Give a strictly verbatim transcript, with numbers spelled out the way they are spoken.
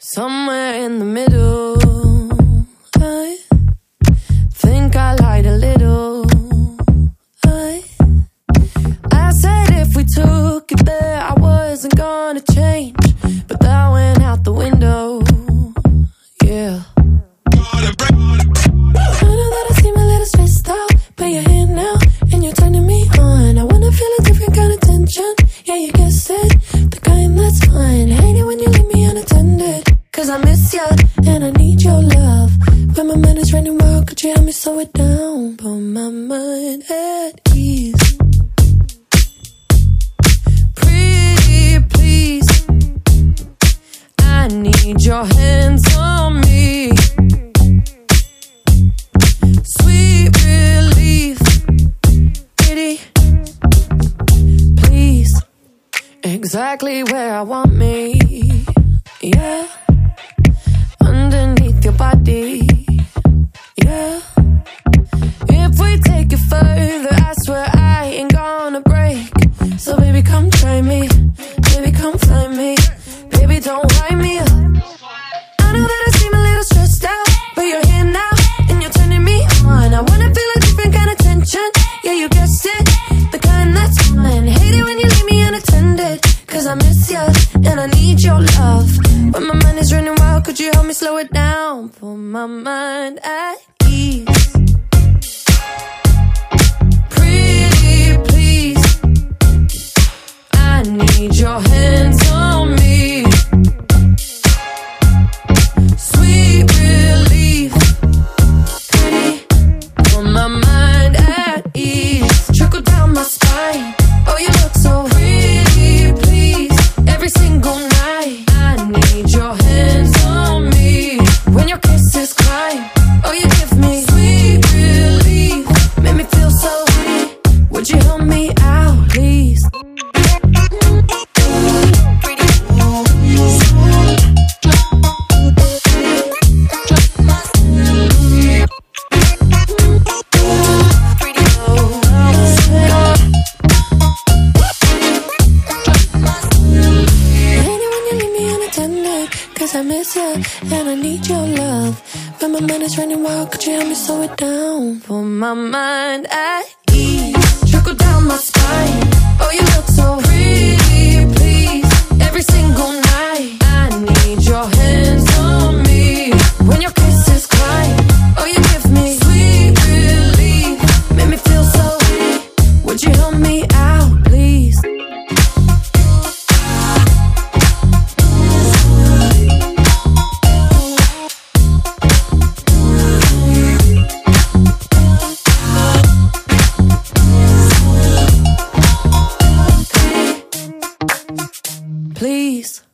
Somewhere in the middle, I think I lied a little. I, I said if we took it there, I wasn't gonna change, but that went out the window. Yeah. I know that I seem a little stressed out, but you're here now and you're turning me on. I wanna feel a different kind of tension. Yeah, you guessed it, the kind that's fine. Hate it when you leave me unattended, 'cause I miss ya and I need your love. When my mind is running wild, could you help me slow it down? Put my mind at ease. Pretty please, I need your hands on me. Sweet relief, pretty please, exactly where I want me. Yeah, underneath your body. Yeah, if we take it further, I swear I ain't gonna break. So baby, come try me, baby, come find me, baby, don't wind me up. I know that I seem a little stressed out, but you're here now and you're turning me on. I wanna feel a different kind of tension. Yeah, you guessed it, the kind that's fine. Hate it when you leave me unattended, 'cause I miss ya and I need your love. When my mind is running wild, could you help me slow it down? Put my mind at ease. Pretty please, I need your hands on me. Sweet relief, pretty, put my mind at ease. Trickle down my spine, oh you look so pretty please. Every single night I need your hands on me. When your kisses climb, oh you give me sweet relief. Make me feel so weak, would you help me out please? I miss ya and I need your love. When my mind is running wild, could you help me slow it down? Put my mind at ease. Trickle down my spine, oh you look so pretty please. Every single night I need your hands on me. When your kisses climb, oh you give me sweet relief. Make me feel so weak, would you help me out please? Please.